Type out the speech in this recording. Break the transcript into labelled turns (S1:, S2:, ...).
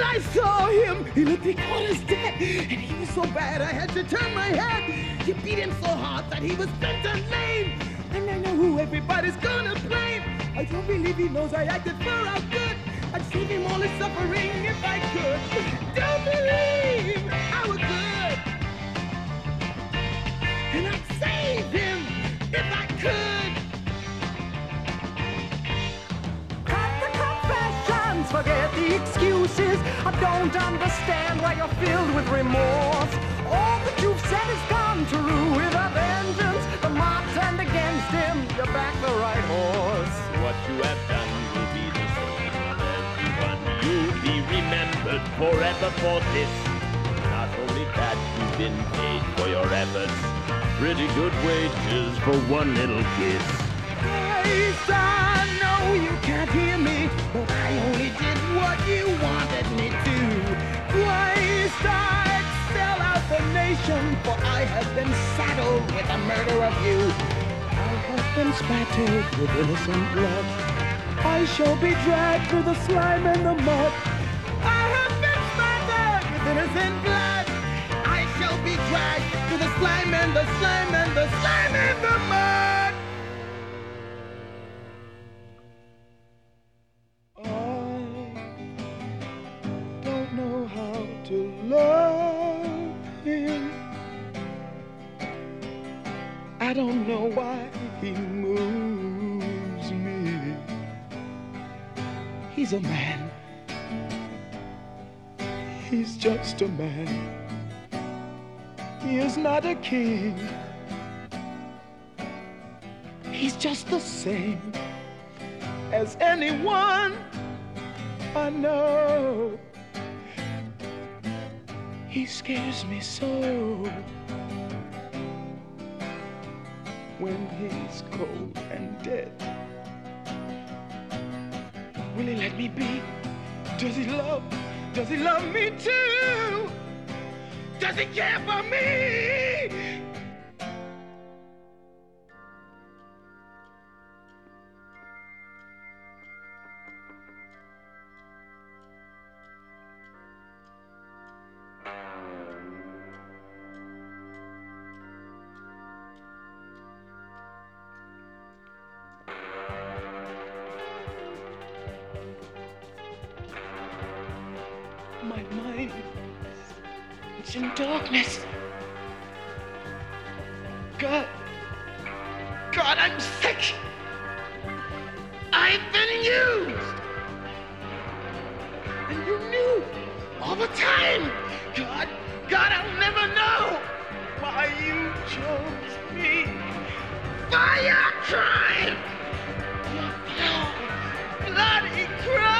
S1: I saw him, he looked like he was dead. And he was so bad I had to turn my head. You beat him so hard that he was bent and lame. And I know who everybody's gonna blame. I don't believe he knows I acted for our good. I'd save him all his suffering if I could. Don't believe I was good. And I'd save him if I could.
S2: Cut the confessions, forget the excuses. I don't understand why you're filled with remorse. All that you've said has come true with a vengeance. The mob turned against him, you back the right horse.
S3: What you have done will be the same for everyone. You'll be remembered forever for this. Not only that, you've been paid for your efforts. Pretty good wages for one little kiss.
S1: Christ, I know you can't hear me, but I only did what you wanted me to. Christ, I'd sell out the nation, for I have been saddled with the murder of you. I have been spattered with innocent blood. I shall be dragged through the slime and the mud. I have been spattered with innocent blood. I shall be dragged through the slime and the slime and the slime and the mud. I don't know how to love him. I don't know why he moves me. He's a man. He's just a man. He is not a king. He's just the same as anyone I know. He scares me so when he's cold and dead. Will he let me be? Does he love me too? Does he care for me? My mind is in darkness. God, I'm sick. I've been used. And you knew all the time. God, I'll never know why you chose me. For your crime. Your bloody crime.